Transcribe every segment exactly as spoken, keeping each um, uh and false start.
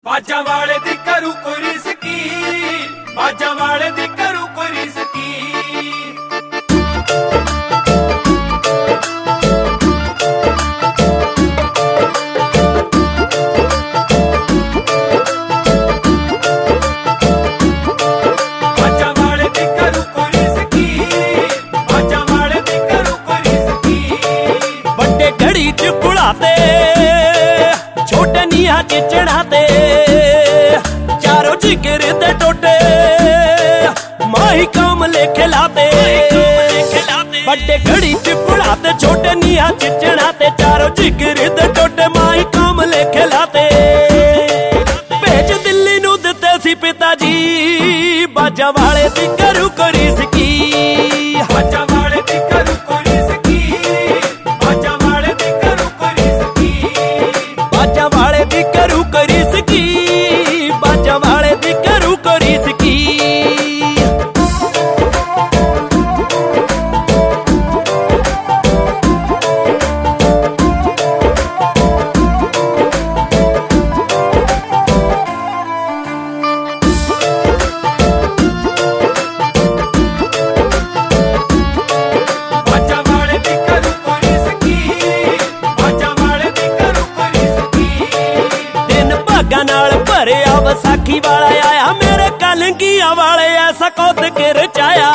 ਬਾਜਾਂ ਵਾਲੇ ਦੀ ਕਰੂ ਕੋਈ ਰਿਸਕੀ, ਬਾਜਾਂ ਵਾਲੇ ਦੀ ਕਰੂ ਕੋਈ ਰਿਸਕੀ। ਬਾਜਾਂ ਵਾਲੇ ਦੀ ਕਰੂ ਕੋਈ ਰਿਸਕੀ, ਬਾਜਾਂ ਵਾਲੇ ਦੀ ਕਰੂ ਕੋਈ ਰਿਸਕੀ। ਵੱਡੇ ਘੜੀ ਚ ਕੁੜਾਤੇ, ਛੋਟੇ ਨੀਹਾਂ ਚ ਚੜਾਤੇ, ਚਾਰੋਂ ਜਿਗਰ ਦੇ ਟੋਟੇ, ਮਾਹੀ ਕੌਮ ਲੇਖੇ ਲਾਤੇ। ਵੱਡੇ ਘੜੀ ਚ ਕੁੜਾਤੇ, ਛੋਟੇ ਨੀਹਾਂ ਚ ਚੜਾਤੇ, ਚਾਰੋਂ ਜਿਗਰ ਦੇ ਟੋਟੇ, ਮਾਹੀ ਕੌਮ ਲੇਖੇ ਲਾਤੇ। ਭੇਜ ਦਿੱਲੀ ਨੂੰ ਦਿੱਤੇ ਸੀ ਪਿਤਾ ਜੀ, ਬਾਜਾਂ ਵਾਲੇ ਦੀ ਕਰੂ ਕੋਈ ਰਿਸਕੀ। ਬਾਜਾਂ ਵਾਲੇ ਦੀ ਕਰੂ ਕੋਈ ਰਿਸਕੀ, ਬਾਜਾਂ ਵਾਲੇ ਦੀ ਕਰੂ ਕੋਈ ਰਿਸਕੀ। ਬਾਜਾਂ ਵਾਲੇ ਦੀ ਕਰੂ ਕੋਈ ਰਿਸਕੀ, ਬਾਜਾਂ ਵਾਲੇ ਦੀ ਕਰੂ ਕੋਈ ਰਿਸਕੀ। ਬਾਜਾਂ ਵਾਲੇ ਦੀ ਕਰੂ ਕੋਈ ਰਿਸਕੀ, ਬਾਜਾਂ ਵਾਲੇ ਦੀ ਕਰੂ ਕੋਈ ਰਿਸਕੀ। ਦਿਨ ਭਾਗਾਂ ਨਾਲ ਭਰਿਆ ਵਿਸਾਖੀ ਵਾਲਾ ਆਇਆ, ਮੇਰੇ ਕਲੰਕੀਆਂ ਵਾਲੇ ਐਸਾ ਕੁੱਦ ਕੇ ਰਚਾਇਆ।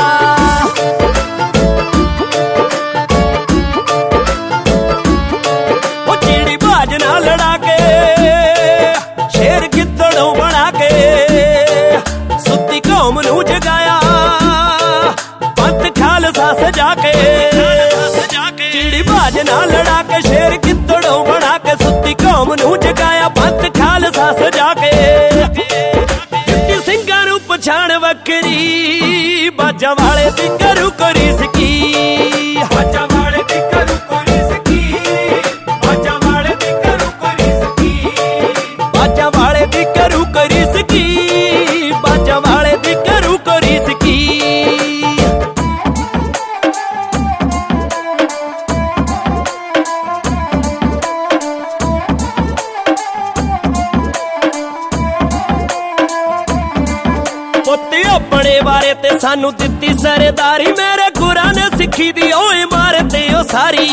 ਉਹ ਚਿੜੀ ਬਾਜ ਨਾਲ ਲੜਾ ਕੇ, ਸ਼ੇਰ ਗਿੱਦੜੋਂ ਬਣਾ ਕੇ, ਸੁੱਤੀ ਕੌਮ ਨੂੰ ਜਗਾਇਆ, ਪੰਥ ਖਾਲਸਾ ਸਜਾ ਕੇ। ਚਿੜੀ ਬਾਜ ਨਾਲ ਲੜਾ ਕੇ, ਸ਼ੇਰ ਗਿੱਦੜੋਂ ਬਣਾ ਕੇ, ਸੁੱਤੀ ਕੌਮ ਨੂੰ ਜਗਾਇਆ, ਪੰਥ ਖਾਲਸਾ ਸਜਾ ਕੇ। ਜੱਟੀ ਸਿੰਘਾਂ ਨੂੰ ਪਛਾਣ ਵੱਖਰੀ, ਬਾਜਾਂ ਵਾਲੇ ਦੀ ਕਰੂ ਕੋਈ ਰਿਸਕੀ। ਬਾਜਾਂ ਵਾਲੇ ਦੀ ਕਰੂ ਕੋਈ ਰਿਸਕੀ, ਬਾਜਾਂ ਵਾਲੇ ਦੀ ਕਰੂ ਕੋਈ ਰਿਸਕੀ। ਬਾਜਾਂ ਵਾਲੇ ਦੀ ਕਰੂ ਕੋਈ ਰਿਸਕੀ, ਬਾਜਾਂ ਵਾਲੇ ਦੀ ਕਰੂ ਕੋਈ ਰਿਸਕੀ। ਪੁੱਤ ਆਪਣੇ ਬਾਰੇ ਤੇ ਸਾਨੂੰ ਦਿੱਤੀ ਸਰਦਾਰੀ, ਮੇਰੇ ਗੁਰਾਂ ਨੇ ਸਿੱਖੀ ਦੀ ਉਹ ਇਮਾਰਤ ਉਹ ਸਾਰੀ।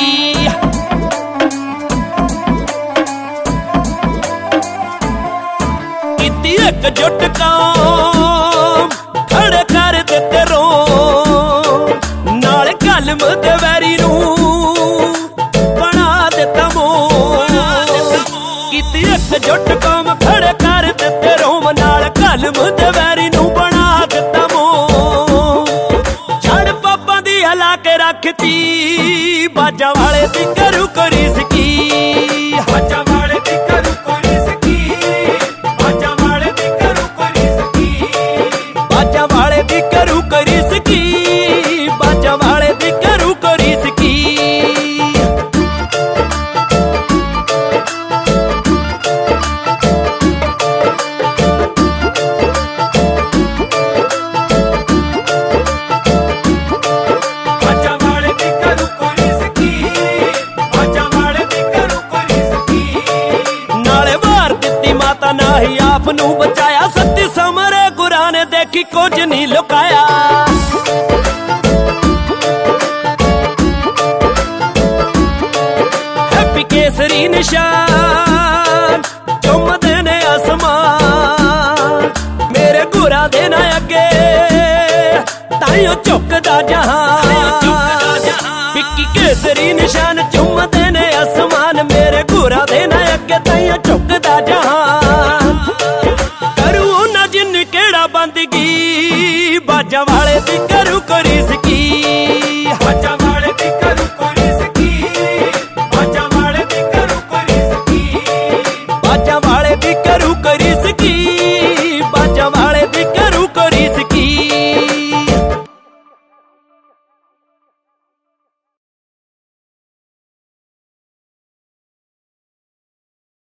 ਕੀਤੀ ਇੱਕ ਜੁੱਟ ਕੌਮ, ਖੜੇ ਕਰ ਦਿੱਤੇ ਰੋਮ, ਨਾਲ ਕਲਮ ਤੇ ਵੈਰੀ ਨੂੰ ਬਣਾ ਦਿੱਤਾ ਮੋਮ। ਕੀਤੀ ਇੱਕ ਜੁੱਟ ਕੌਮ, ਖੜੇ ਕਰ ਦਿੱਤੇ ਰੋਮ, ਨਾਲ ਕਲਮ ਤੇ ਵੈਰੀ ਨੂੰ ਬਣਾ ਦਿੱਤਾ ਮੋਮ। ਛੜ ਪਾਪਾਂ ਦੀ ਹਲਾ ਕੇ ਰੱਖਤੀ, ਬਾਜਾਂ ਵਾਲੇ ਦੀ ਕਰੂ ਕੋਈ ਰਿਸਕੀ। ਬਾਜਾਂ ਵਾਲੇ ਦੀ ਕਰੂ ਕੋਈ ਰਿਸਕੀ, ਬਾਜਾਂ ਵਾਲੇ ਦੀ ਕਰੂ ਕੋਈ ਰਿਸਕੀ। ਬਾਜਾਂ ਵਾਲੇ ਦੀ ਕਰੂ ਕੋਈ ਰਿਸਕੀ, ਬਾਜਾਂ ਵਾਲੇ ਦੀ ਕਰੂ ਕੋਈ ਰਿਸਕੀ। ਬਾਜਾਂ ਵਾਲੇ ਦੀ ਕਰੂ ਕੋਈ ਰਿਸਕੀ, ਬਾਜਾਂ ਵਾਲੇ ਦੀ ਕਰੂ ਕੋਈ ਰਿਸਕੀ। ਨਾਲੇ ਮਾਰ ਦਿੱਤੀ ਮਾਤਾ, ਨਾ ਹੀ ਆਪ ਨੂੰ ਬਚਾਇਆ, ਸੱਤੀ ਸਮਰੇ ਗੁਰਾਂ ਨੇ ਦੇਖੀ ਕੁਝ ਨਹੀਂ ਲੁਕਾਇਆ। ਹੈਪੀ ਕੇਸਰੀ ਨਿਸ਼ਾਨ ਚੁੰਮਦੇ ਨੇ ਅਸਮਾਨ, ਮੇਰੇ ਗੁਰਾਂ ਦੇ ਨਾ ਅੱਗੇ ਤਾਈਓ ਝੁਕਦਾ ਜਹਾਨ। ਵਿੱਕੀ ਕੇਸਰੀ ਨਿਸ਼ਾਨ ਚੁੰਮਦੇ ਨੇ ਅਸਮਾਨ, ਮੇਰੇ ਗੁਰਾਂ ਦੇ ਨਾ ਅੱਗੇ ਤਾਈਓ ਝੁਕਦਾ ਜਹਾਨ।